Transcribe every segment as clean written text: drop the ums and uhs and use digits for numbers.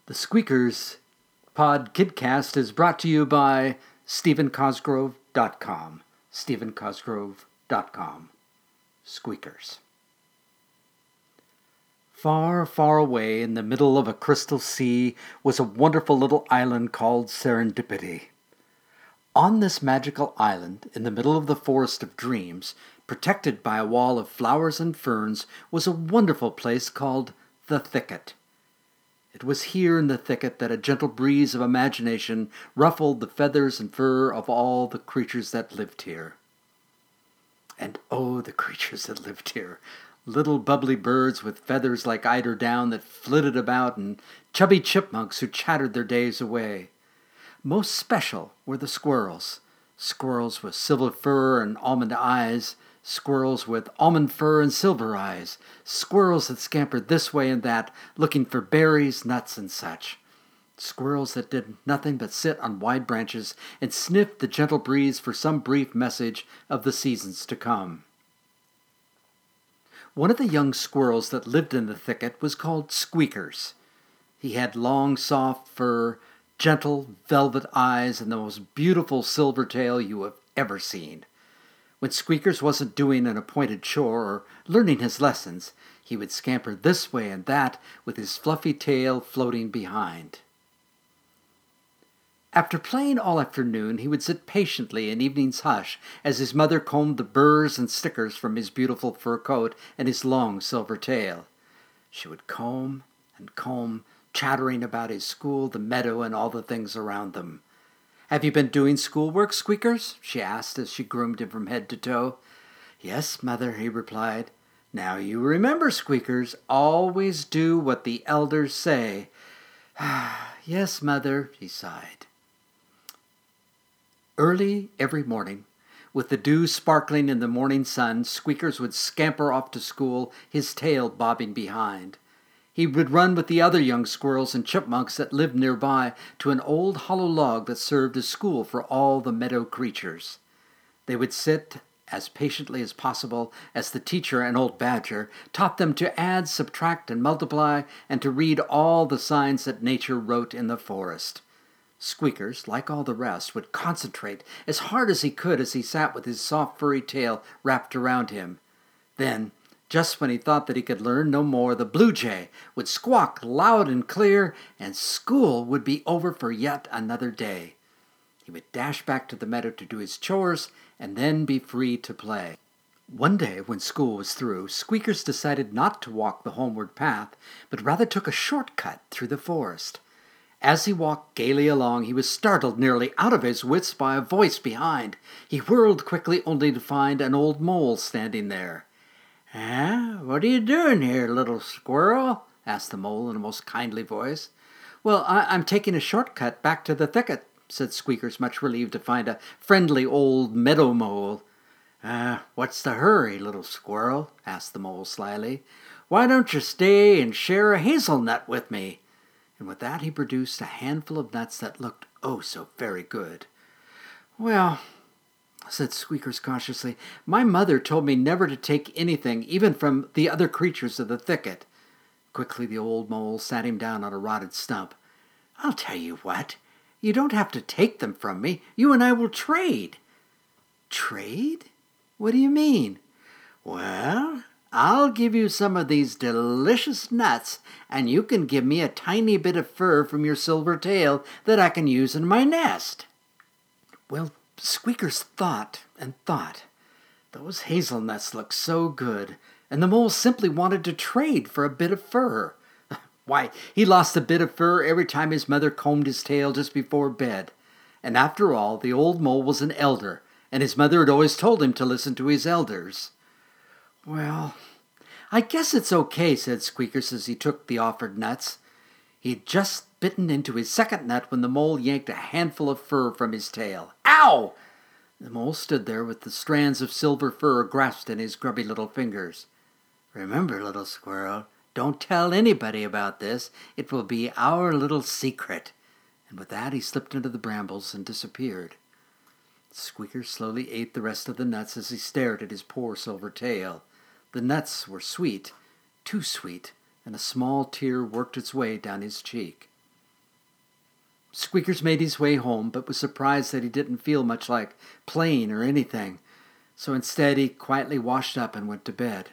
The Squeakers Pod Kidcast is brought to you by StephenCosgrove.com. StephenCosgrove.com. Squeakers. Far, far away in the middle of a crystal sea was a wonderful little island called Serendipity. On this magical island, in the middle of the Forest of Dreams, protected by a wall of flowers and ferns, was a wonderful place called the Thicket. It was here in the thicket that a gentle breeze of imagination ruffled the feathers and fur of all the creatures that lived here. And oh, the creatures that lived here! Little bubbly birds with feathers like eider down that flitted about, and chubby chipmunks who chattered their days away. Most special were the squirrels. Squirrels with silver fur and almond eyes. Squirrels with almond fur and silver eyes. Squirrels that scampered this way and that, looking for berries, nuts, and such. Squirrels that did nothing but sit on wide branches and sniff the gentle breeze for some brief message of the seasons to come. One of the young squirrels that lived in the thicket was called Squeakers. He had long, soft fur, gentle, velvet eyes, and the most beautiful silver tail you have ever seen. When Squeakers wasn't doing an appointed chore or learning his lessons, he would scamper this way and that with his fluffy tail floating behind. After playing all afternoon, he would sit patiently in evening's hush as his mother combed the burrs and stickers from his beautiful fur coat and his long silver tail. She would comb and comb, chattering about his school, the meadow, and all the things around them. "Have you been doing schoolwork, Squeakers?" she asked as she groomed him from head to toe. "Yes, Mother," he replied. "Now you remember, Squeakers, always do what the elders say." "Yes, Mother," he sighed. Early every morning, with the dew sparkling in the morning sun, Squeakers would scamper off to school, his tail bobbing behind. He would run with the other young squirrels and chipmunks that lived nearby to an old hollow log that served as school for all the meadow creatures. They would sit as patiently as possible as the teacher, an old badger, taught them to add, subtract, and multiply, and to read all the signs that nature wrote in the forest. Squeakers, like all the rest, would concentrate as hard as he could as he sat with his soft furry tail wrapped around him. Then, just when he thought that he could learn no more, the blue jay would squawk loud and clear, and school would be over for yet another day. He would dash back to the meadow to do his chores, and then be free to play. One day, when school was through, Squeakers decided not to walk the homeward path, but rather took a shortcut through the forest. As he walked gaily along, he was startled nearly out of his wits by a voice behind. He whirled quickly, only to find an old mole standing there. "What are you doing here, little squirrel?" asked the mole in a most kindly voice. "Well, I'm taking a shortcut back to the thicket," said Squeakers, much relieved to find a friendly old meadow mole. "What's the hurry, little squirrel?" asked the mole slyly. "Why don't you stay and share a hazelnut with me?" And with that he produced a handful of nuts that looked oh so very good. "Well," said Squeakers cautiously, "my mother told me never to take anything, even from the other creatures of the thicket." Quickly the old mole sat him down on a rotted stump. "I'll tell you what. You don't have to take them from me. You and I will trade." "Trade? What do you mean?" "Well, I'll give you some of these delicious nuts, and you can give me a tiny bit of fur from your silver tail that I can use in my nest." Well, Squeakers thought and thought. Those hazelnuts looked so good, and the mole simply wanted to trade for a bit of fur. Why, he lost a bit of fur every time his mother combed his tail just before bed. And after all, the old mole was an elder, and his mother had always told him to listen to his elders. "Well, I guess it's okay," said Squeakers as he took the offered nuts. He had just bitten into his second nut when the mole yanked a handful of fur from his tail. "Ow!" The mole stood there with the strands of silver fur grasped in his grubby little fingers. "Remember, little squirrel, don't tell anybody about this. It will be our little secret." And with that he slipped into the brambles and disappeared. Squeakers slowly ate the rest of the nuts as he stared at his poor silver tail. The nuts were sweet, too sweet, and a small tear worked its way down his cheek. Squeakers made his way home, but was surprised that he didn't feel much like playing or anything. So instead, he quietly washed up and went to bed.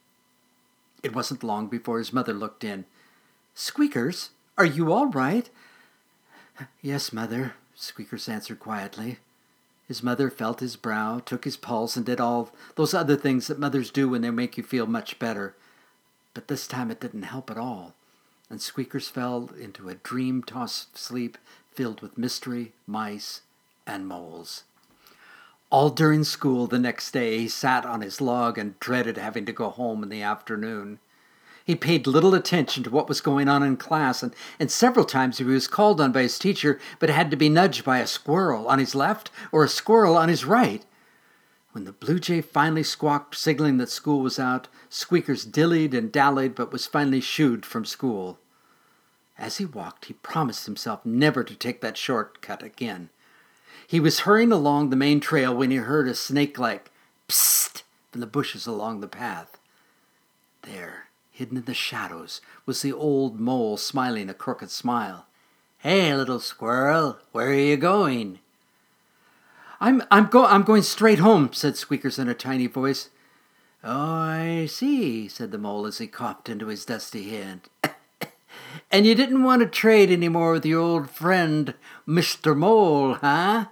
It wasn't long before his mother looked in. "Squeakers, are you all right?" "Yes, Mother," Squeakers answered quietly. His mother felt his brow, took his pulse, and did all those other things that mothers do when they make you feel much better. But this time it didn't help at all, and Squeakers fell into a dream-tossed sleep filled with mystery, mice, and moles. All during school the next day he sat on his log and dreaded having to go home in the afternoon. He paid little attention to what was going on in class, and several times he was called on by his teacher, but had to be nudged by a squirrel on his left or a squirrel on his right. When the blue jay finally squawked, signaling that school was out, Squeakers dillied and dallied, but was finally shooed from school. As he walked, he promised himself never to take that shortcut again. He was hurrying along the main trail when he heard a snake-like psst from the bushes along the path. There, hidden in the shadows, was the old mole smiling a crooked smile. "Hey, little squirrel, where are you going?" I'm going straight home," said Squeakers in a tiny voice. "Oh, I see," said the mole as he coughed into his dusty hand. "And you didn't want to trade any more with your old friend, Mr. Mole, huh?"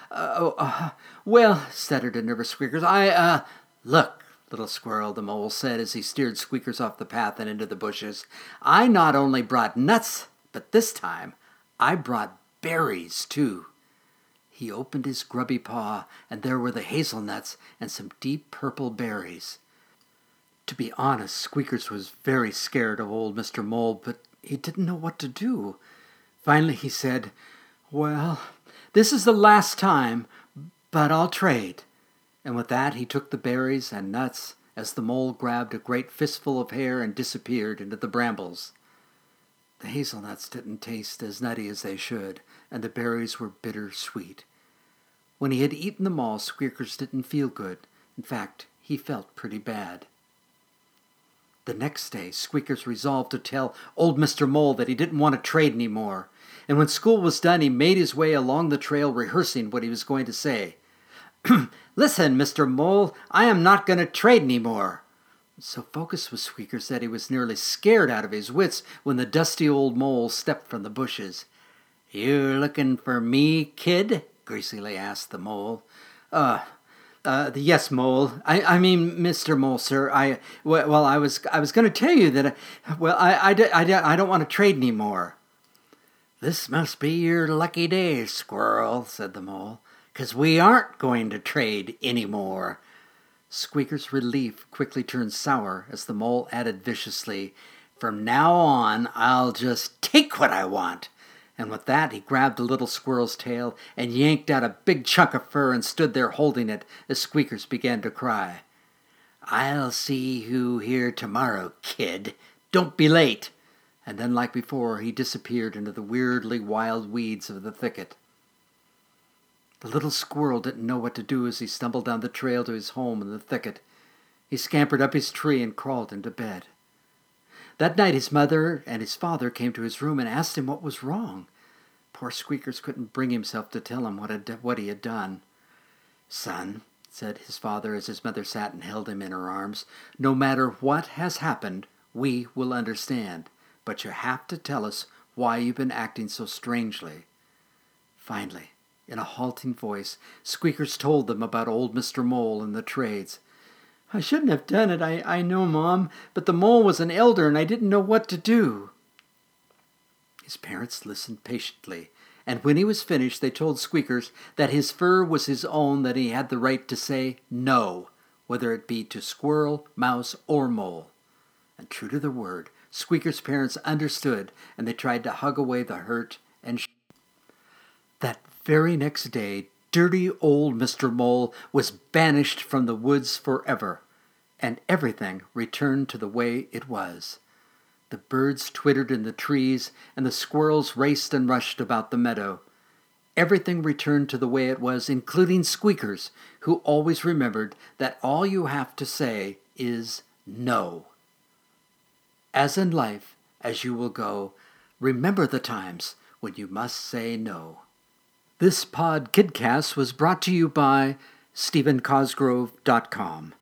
Well," stuttered a nervous Squeakers, Look, little squirrel," the mole said as he steered Squeakers off the path and into the bushes. "I not only brought nuts, but this time I brought berries, too." He opened his grubby paw, and there were the hazelnuts and some deep purple berries. To be honest, Squeakers was very scared of old Mr. Mole, but he didn't know what to do. Finally he said, "Well, this is the last time, but I'll trade." And with that he took the berries and nuts as the mole grabbed a great fistful of hair and disappeared into the brambles. The hazelnuts didn't taste as nutty as they should, and the berries were bitter-sweet. When he had eaten them all, Squeakers didn't feel good. In fact, he felt pretty bad. The next day, Squeakers resolved to tell old Mr. Mole that he didn't want to trade any more. And when school was done, he made his way along the trail rehearsing what he was going to say. "Listen, Mr. Mole, I am not going to trade any more." So focused was Squeakers that he was nearly scared out of his wits when the dusty old mole stepped from the bushes. "You looking for me, kid?" greasily asked the mole. Yes, Mole. I mean, Mr. Mole, sir. I was going to tell you that, I don't want to trade any more." "This must be your lucky day, squirrel," said the mole, "'cause we aren't going to trade any more." Squeaker's relief quickly turned sour as the mole added viciously, "From now on, I'll just take what I want." And with that, he grabbed the little squirrel's tail and yanked out a big chunk of fur and stood there holding it as Squeakers began to cry. "I'll see you here tomorrow, kid. Don't be late." And then, like before, he disappeared into the weirdly wild weeds of the thicket. The little squirrel didn't know what to do as he stumbled down the trail to his home in the thicket. He scampered up his tree and crawled into bed. That night his mother and his father came to his room and asked him what was wrong. Poor Squeakers couldn't bring himself to tell him what he had done. "Son," said his father as his mother sat and held him in her arms, "no matter what has happened, we will understand. But you have to tell us why you've been acting so strangely." Finally, in a halting voice, Squeakers told them about old Mr. Mole and the trades. "I shouldn't have done it, I know, Mom, but the mole was an elder and I didn't know what to do." His parents listened patiently, and when he was finished, they told Squeakers that his fur was his own, that he had the right to say no, whether it be to squirrel, mouse, or mole. And true to their word, Squeakers' parents understood, and they tried to hug away the hurt and That very next day, dirty old Mr. Mole was banished from the woods forever, and everything returned to the way it was. The birds twittered in the trees, and the squirrels raced and rushed about the meadow. Everything returned to the way it was, including Squeakers, who always remembered that all you have to say is no. As in life, as you will go, remember the times when you must say no. This Pod Kidcast was brought to you by StephenCosgrove.com.